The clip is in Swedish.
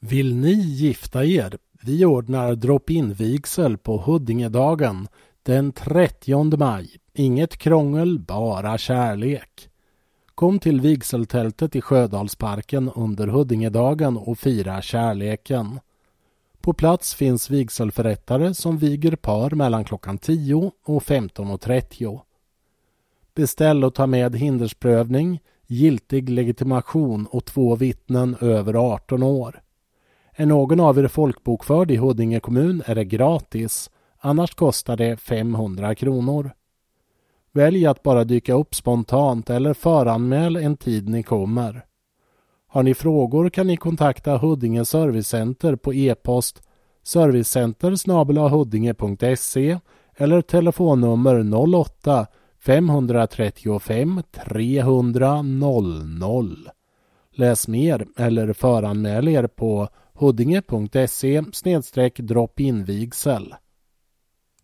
Vill ni gifta er? Vi ordnar drop-in-vigsel på Huddingedagen den 30 maj. Inget krångel, bara kärlek. Kom till vigseltältet i Sjödalsparken under Huddingedagen och fira kärleken. På plats finns vigselförrättare som viger par mellan klockan 10 och 15.30. Beställ och ta med hindersprövning, giltig legitimation och 2 vittnen över 18 år. Är någon av er folkbokförd i Huddinge kommun är det gratis, annars kostar det 500 kronor. Välj att bara dyka upp spontant eller föranmäl en tid ni kommer. Har ni frågor kan ni kontakta Huddinge Servicecenter på e-post servicecenter@huddinge.se eller telefonnummer 08 535 300 00. Läs mer eller föranmäl er på huddinge.se/drop-in-vigsel.